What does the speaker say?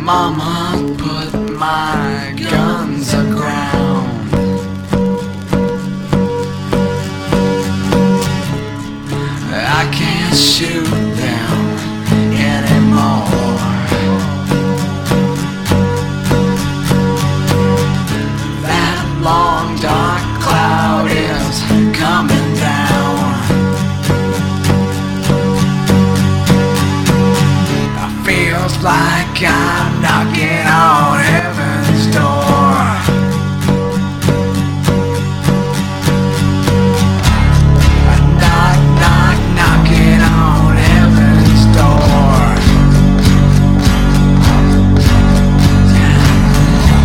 Mama put my guns aground. I can't shoot them anymore. That long dark cloud is coming down. Feels like I'm knocking on heaven.